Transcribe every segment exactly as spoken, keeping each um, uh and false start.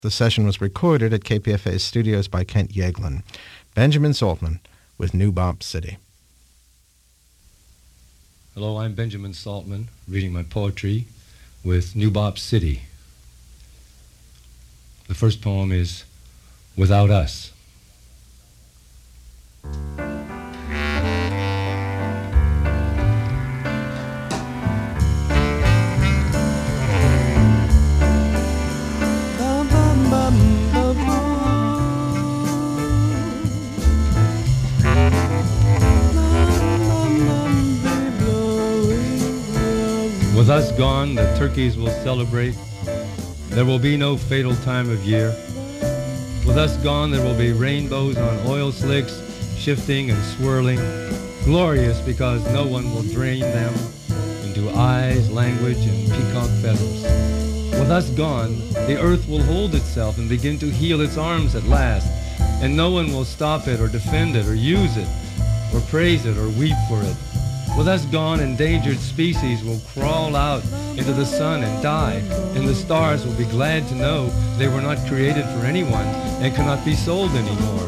The session was recorded at K P F A's studios by Kent Yeaglin. Benjamin Saltman with New Bop City. Hello, I'm Benjamin Saltman, reading my poetry with New Bop City. The first poem is Without Us. With us gone, the turkeys will celebrate. There will be no fatal time of year. With us gone, there will be rainbows on oil slicks, shifting and swirling, glorious because no one will drain them into eyes, language, and peacock feathers. With us gone, the earth will hold itself and begin to heal its arms at last, and no one will stop it or defend it or use it or praise it or weep for it. With us gone, endangered species will crawl out into the sun and die, and the stars will be glad to know they were not created for anyone and cannot be sold anymore.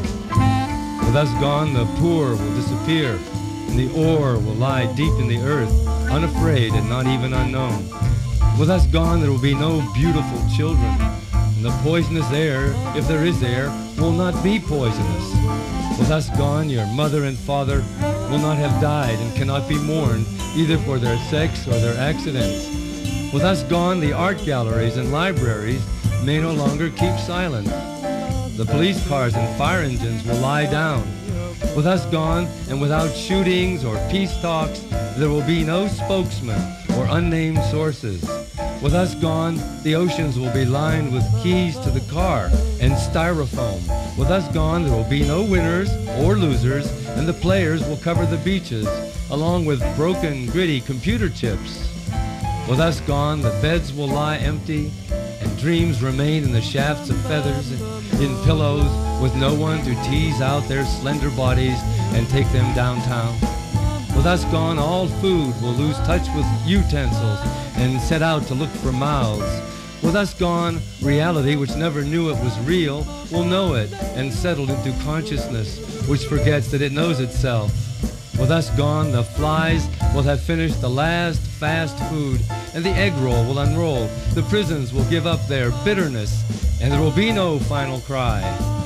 With us gone, the poor will disappear, and the ore will lie deep in the earth, unafraid and not even unknown. With us gone, there will be no beautiful children, and the poisonous air, if there is air, will not be poisonous. With us gone, your mother and father will not have died and cannot be mourned either for their sex or their accidents. With us gone, the art galleries and libraries may no longer keep silent. The police cars and fire engines will lie down. With us gone, and without shootings or peace talks, there will be no spokesman or unnamed sources. With us gone, the oceans will be lined with keys to the car and styrofoam. With us gone, there will be no winners or losers, and the players will cover the beaches, along with broken, gritty computer chips. With us gone, the beds will lie empty, and dreams remain in the shafts of feathers, in pillows, with no one to tease out their slender bodies and take them downtown. With us gone, all food will lose touch with utensils and set out to look for mouths. With us gone, reality, which never knew it was real, will know it and settle into consciousness, which forgets that it knows itself. With us gone, the flies will have finished the last fast food, and the egg roll will unroll. The prisons will give up their bitterness, and there will be no final cry,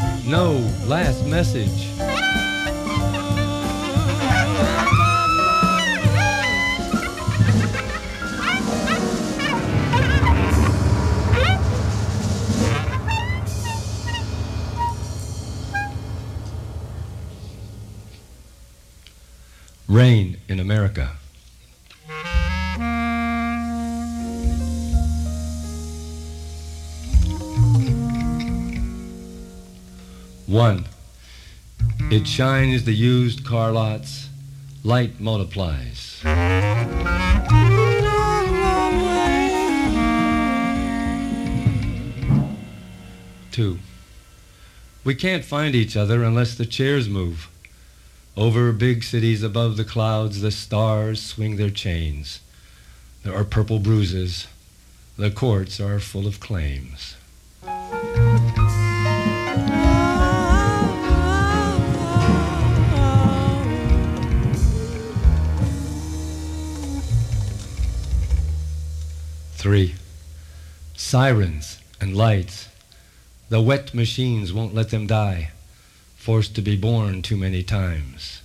no last message. Rain in America. One, it shines the used car lots, light multiplies. Two, we can't find each other unless the chairs move. Over big cities above the clouds, the stars swing their chains. There are purple bruises. The courts are full of claims. Three, sirens and lights. The wet machines won't let them die, forced to be born too many times.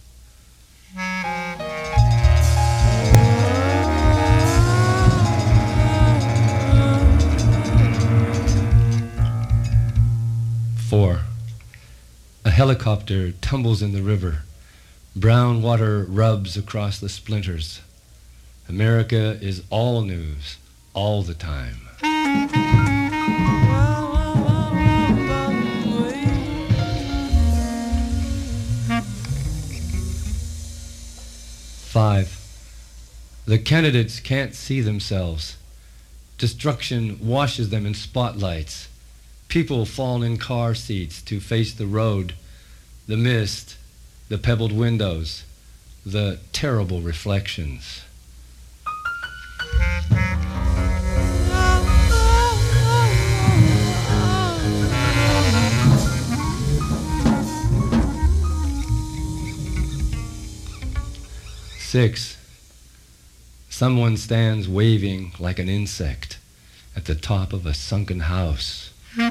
Four, a helicopter tumbles in the river. Brown water rubs across the splinters. America is all news, all the time. Five, the candidates can't see themselves. Destruction washes them in spotlights. People fall in car seats to face the road, the mist, the pebbled windows, the terrible reflections. Six, someone stands waving like an insect at the top of a sunken house.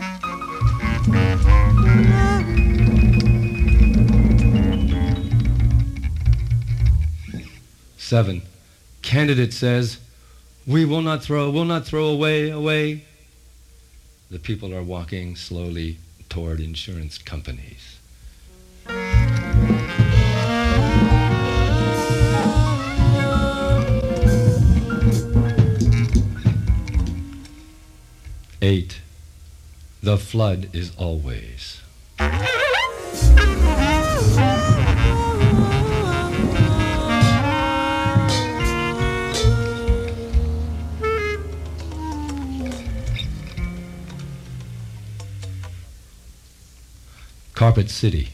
Seven, candidate says, "We will not throw, will not throw away, away." The people are walking slowly toward insurance companies. Eight, the flood is always. Carpet City.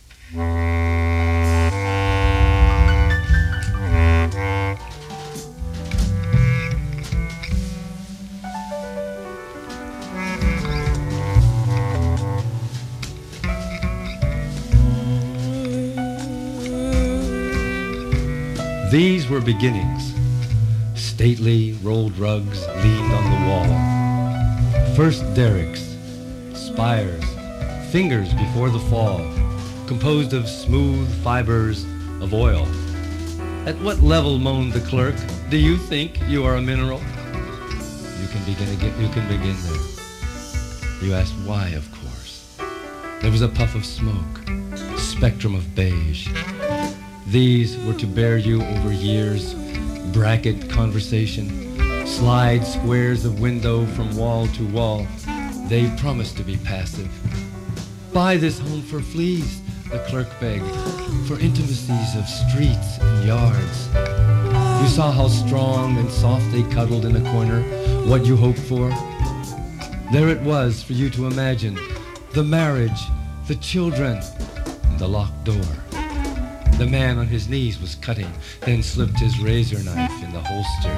These were beginnings. Stately rolled rugs leaned on the wall. First derricks, spires, fingers before the fall, composed of smooth fibers of oil. At what level, moaned the clerk, do you think you are a mineral? You can begin again, you can begin there. You asked why, of course. There was a puff of smoke, spectrum of beige. These were to bear you over years, bracket conversation, slide squares of window from wall to wall. They promised to be passive. Buy this home for fleas, the clerk begged, for intimacies of streets and yards. You saw how strong and soft they cuddled in a corner, what you hoped for. There it was for you to imagine, the marriage, the children, and the locked door. The man on his knees was cutting, then slipped his razor knife in the holster.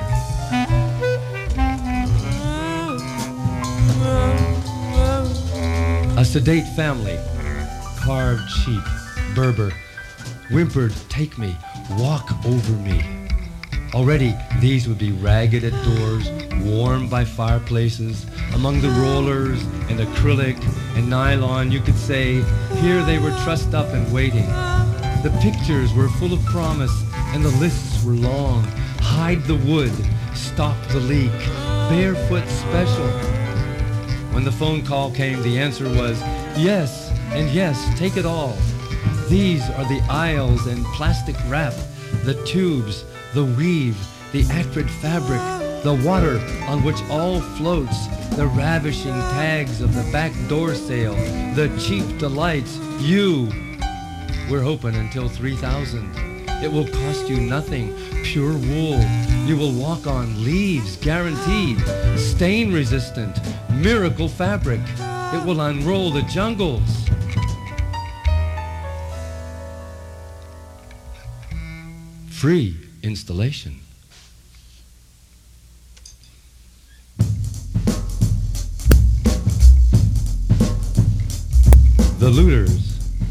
A sedate family, carved sheep, Berber, whimpered, "Take me, walk over me." Already these would be ragged at doors, warmed by fireplaces. Among the rollers and acrylic and nylon, you could say, here they were trussed up and waiting. The pictures were full of promise, and the lists were long. Hide the wood, stop the leak, barefoot special. When the phone call came, the answer was, yes, and yes, take it all. These are the aisles and plastic wrap, the tubes, the weave, the acrid fabric, the water on which all floats, the ravishing tags of the back door sale, the cheap delights. You, we're open until three thousand. It will cost you nothing, pure wool. You will walk on leaves, guaranteed, stain resistant, miracle fabric. It will unroll the jungles. Free installation. The Looters.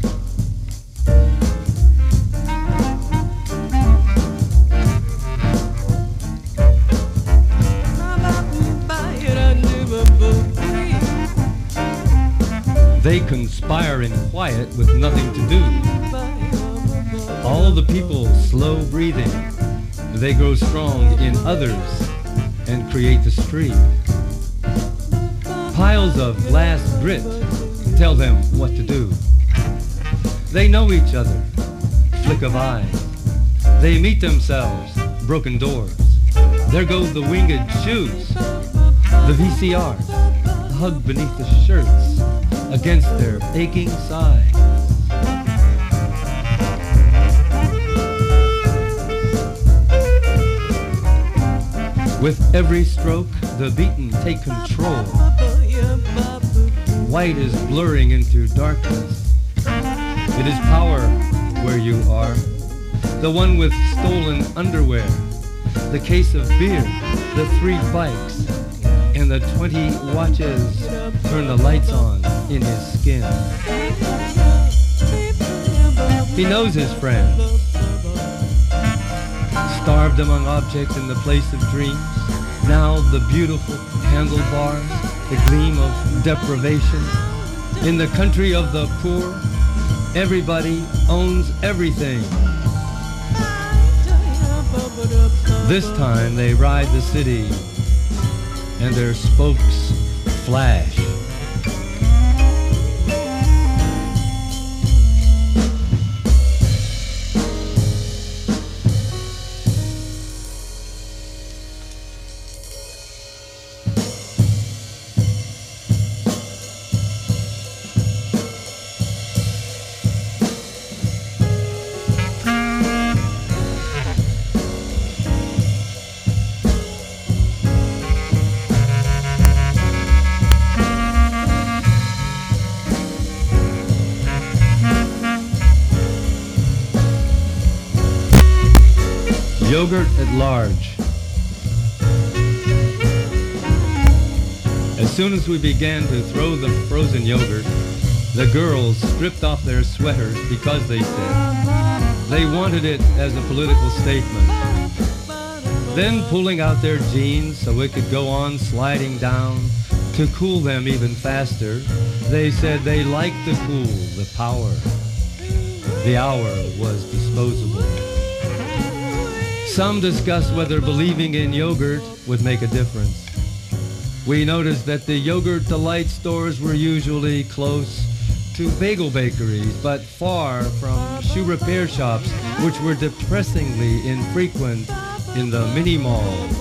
They conspire in quiet with nothing to do. All the people slow breathing. They grow strong in others and create the street. Piles of glass grit tell them what to do. They know each other, flick of eyes. They meet themselves, broken doors. There goes the winged shoes, the V C Rs, hugged beneath the shirts, against their aching sides. With every stroke, the beaten take control. White is blurring into darkness. It is power where you are. The one with stolen underwear, the case of beer, the three bikes, and the twenty watches turn the lights on in his skin. He knows his friends. starved among objects in the place of dreams. Now the beautiful handlebars, the gleam of deprivation. In the country of the poor, everybody owns everything. This time they ride the city, and their spokes flash. Yogurt at large. As soon as we began to throw the frozen yogurt, the girls stripped off their sweaters because they said they wanted it as a political statement. Then pulling out their jeans so it could go on sliding down to cool them even faster, they said they liked the cool, the power. The hour was disposable. Some discussed whether believing in yogurt would make a difference. We noticed that the Yogurt Delight stores were usually close to bagel bakeries, but far from shoe repair shops, which were depressingly infrequent in the mini malls.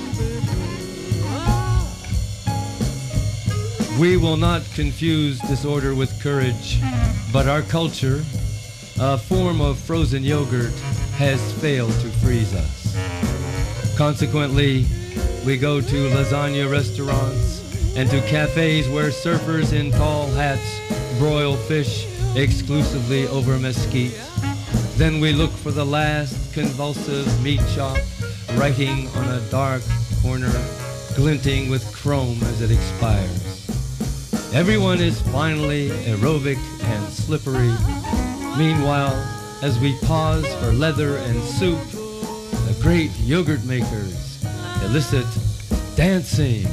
We will not confuse disorder with courage, but our culture, a form of frozen yogurt, has failed to freeze us. Consequently, we go to lasagna restaurants and to cafes where surfers in tall hats broil fish exclusively over mesquite. Then we look for the last convulsive meat chop, writing on a dark corner, glinting with chrome as it expires. Everyone is finally aerobic and slippery. Meanwhile, as we pause for leather and soup, the great yogurt makers elicit dancing.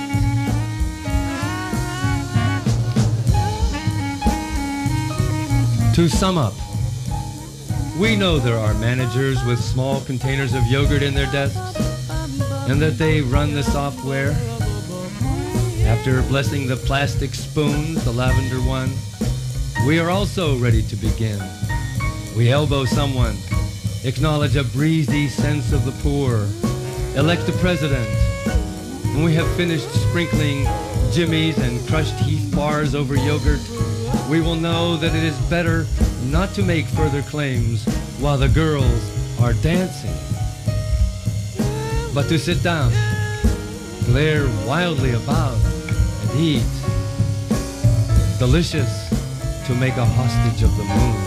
To sum up, we know there are managers with small containers of yogurt in their desks, and that they run the software. After blessing the plastic spoons, the lavender one, we are also ready to begin. We elbow someone, acknowledge a breezy sense of the poor, elect a president. When we have finished sprinkling jimmies and crushed Heath bars over yogurt, we will know that it is better not to make further claims while the girls are dancing, but to sit down, glare wildly about, and eat. Delicious to make a hostage of the moon.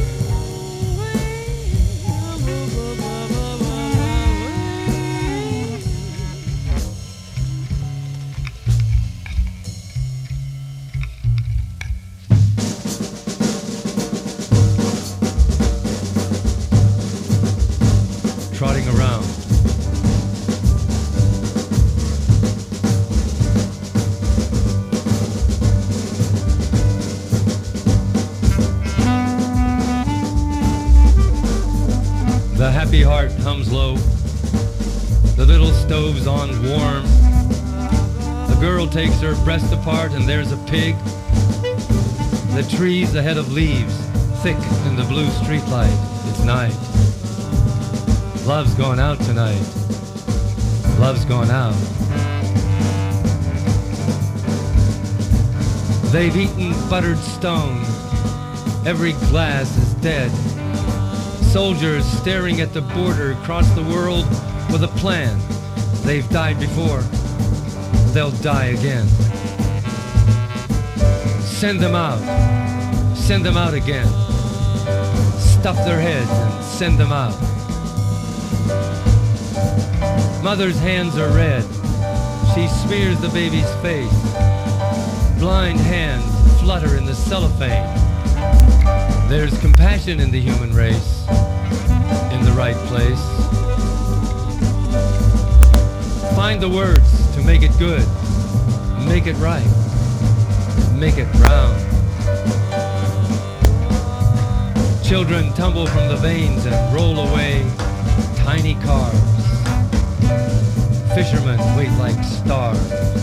Trotting around. The happy heart hums low. The little stove's on warm. The girl takes her breast apart and there's a pig. The trees ahead of leaves, thick in the blue streetlight. It's night. Love's going out tonight. Love's going out. They've eaten buttered stone. Every glass is dead. Soldiers staring at the border across the world with a plan. They've died before. They'll die again. Send them out. Send them out again. Stuff their heads and send them out. Mother's hands are red. She smears the baby's face. Blind hands flutter in the cellophane. There's compassion in the human race, in the right place. find the words to make it good, make it right, make it round. Children tumble from the veins and roll away tiny cars. Fishermen wait like stars.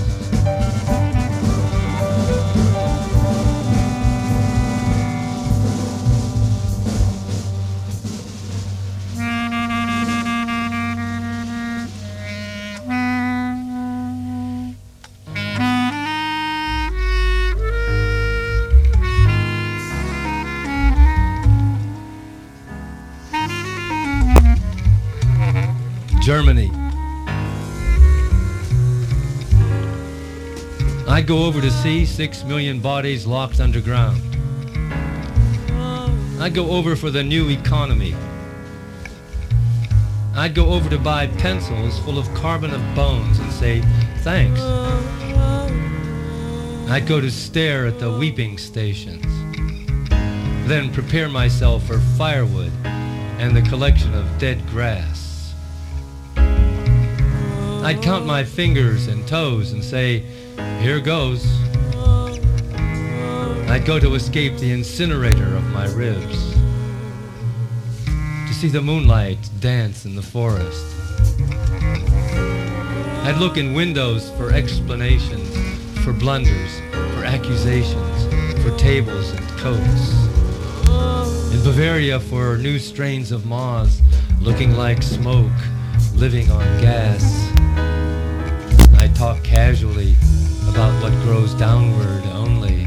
Germany. I'd go over to see six million bodies locked underground. I'd go over for the new economy. I'd go over to buy pencils full of carbon of bones and say, thanks. I'd go to stare at the weeping stations, then prepare myself for firewood and the collection of dead grass. I'd count my fingers and toes and say, here goes. I'd go to escape the incinerator of my ribs, to see the moonlight dance in the forest. I'd look in windows for explanations, for blunders, for accusations, for tables and coats. In Bavaria for new strains of moths looking like smoke, living on gas. I talk casually about what grows downward only.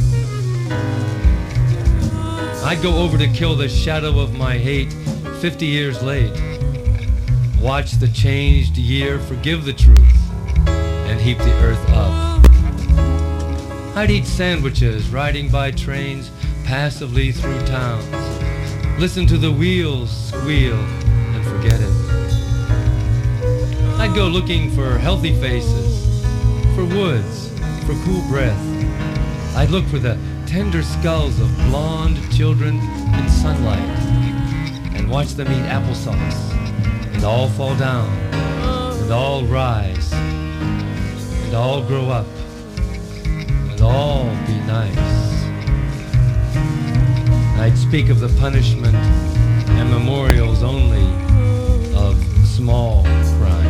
I'd go over to kill the shadow of my hate fifty years late. Watch the changed year forgive the truth and heap the earth up. I'd eat sandwiches riding by trains passively through towns. Listen to the wheels squeal and forget it. I'd go looking for healthy faces, for woods, for cool breath. I'd look for the tender skulls of blonde children in sunlight and watch them eat applesauce and all fall down and all rise and all grow up and all be nice. I'd speak of the punishment and memorials only of small crimes.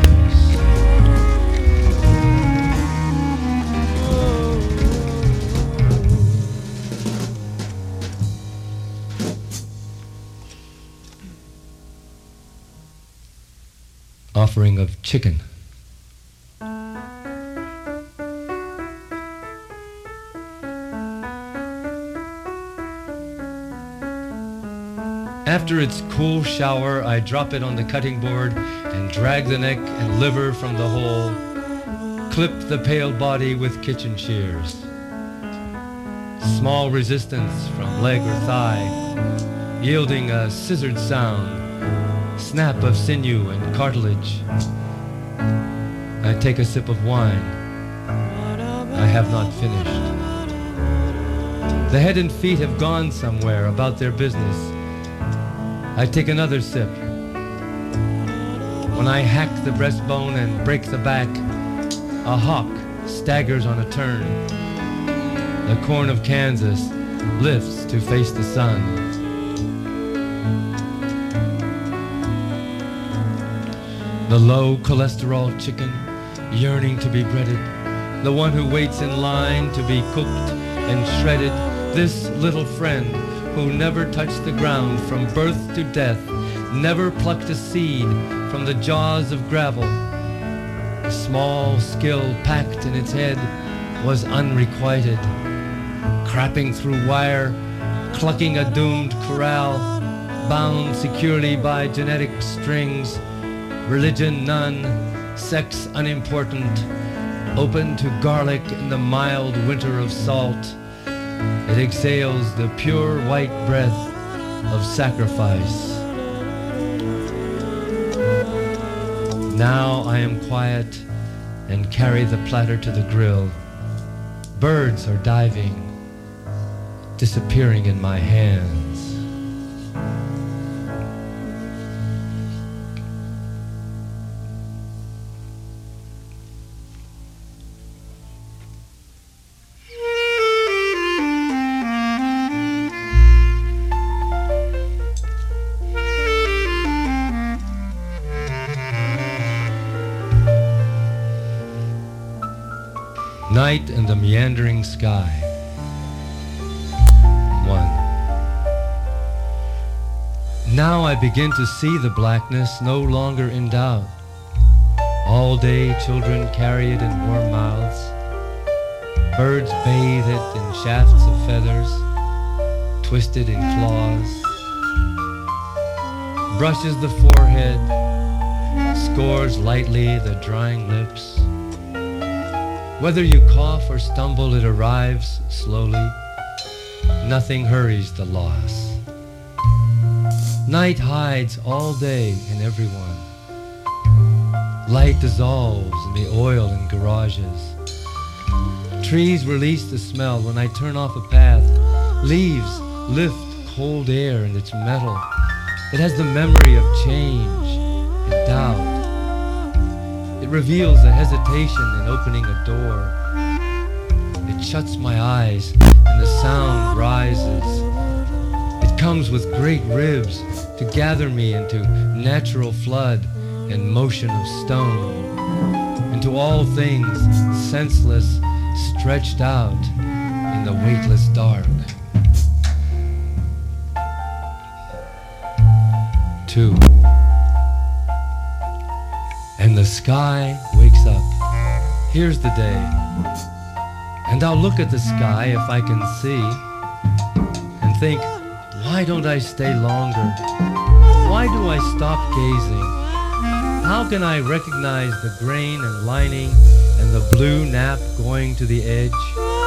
Offering of chicken. After its cool shower, I drop it on the cutting board and drag the neck and liver from the hole, clip the pale body with kitchen shears. Small resistance from leg or thigh, yielding a scissored sound, snap of sinew and cartilage. I take a sip of wine. I have not finished. The head and feet have gone somewhere about their business. I take another sip. When I hack the breastbone and break the back, a hawk staggers on a turn. The corn of Kansas lifts to face the sun. The low cholesterol chicken, yearning to be breaded, the one who waits in line to be cooked and shredded, this little friend who never touched the ground from birth to death, never plucked a seed from the jaws of gravel. The small skill packed in its head was unrequited, crapping through wire, clucking a doomed corral, bound securely by genetic strings, religion none, sex unimportant, open to garlic in the mild winter of salt. It exhales the pure white breath of sacrifice. Now I am quiet and carry the platter to the grill. Birds are diving, disappearing in my hands. night and the meandering sky. One. Now I begin to see the blackness no longer in doubt. All day children carry it in warm mouths. Birds bathe it in shafts of feathers, twisted in claws. Brushes the forehead, scores lightly the drying lips. Whether you cough or stumble, it arrives slowly. Nothing hurries the loss. Night hides all day in everyone. Light dissolves in the oil in garages. Trees release the smell when I turn off a path. Leaves lift cold air in its metal. It has the memory of change and doubt. It reveals a hesitation in opening a door. It shuts my eyes and the sound rises. It comes with great ribs to gather me into natural flood and motion of stone, into all things senseless stretched out in the weightless dark. Two. And the sky wakes up. Here's the day. And I'll look at the sky if I can see and think, why don't I stay longer? Why do I stop gazing? How can I recognize the grain and lining and the blue nap going to the edge?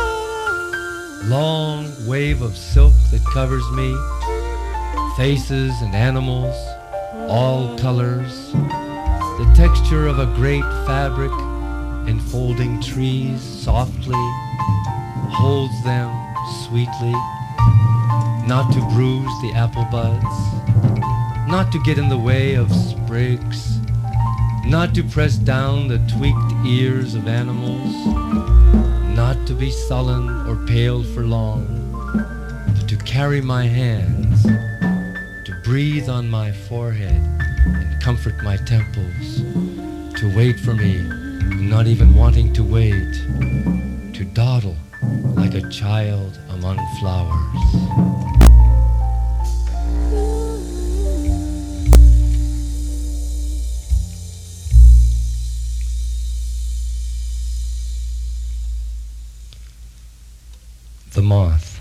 Long wave of silk that covers me, faces and animals, all colors, the texture of a great fabric enfolding trees softly, holds them sweetly, not to bruise the apple buds, not to get in the way of sprigs, not to press down the tweaked ears of animals, not to be sullen or pale for long, but to carry my hands, to breathe on my forehead and comfort my temples, to wait for me, not even wanting to wait, to dawdle like a child among flowers. The moth.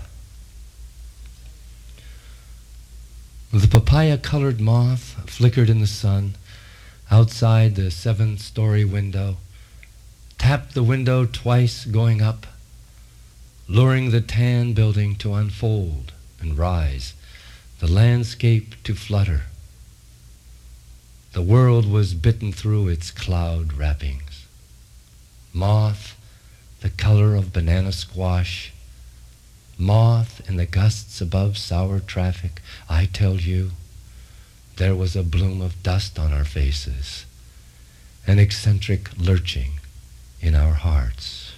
The papaya-colored moth flickered in the sun outside the seven-story window, tapped the window twice going up, luring the tan building to unfold and rise, the landscape to flutter. The world was bitten through its cloud wrappings. Moth, the color of banana squash, moth in the gusts above sour traffic. I tell you, there was a bloom of dust on our faces, an eccentric lurching in our hearts.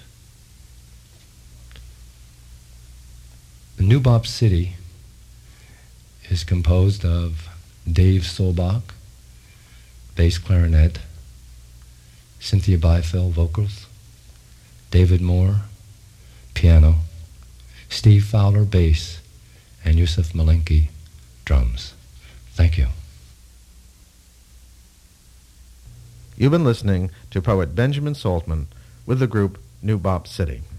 The New Bop City is composed of Dave Solbach, bass clarinet, Cynthia Byfield, vocals, David Moore, piano, Steve Fowler, bass, and Yusuf Malenki, drums. Thank you. You've been listening to poet Benjamin Saltman with the group New Bop City.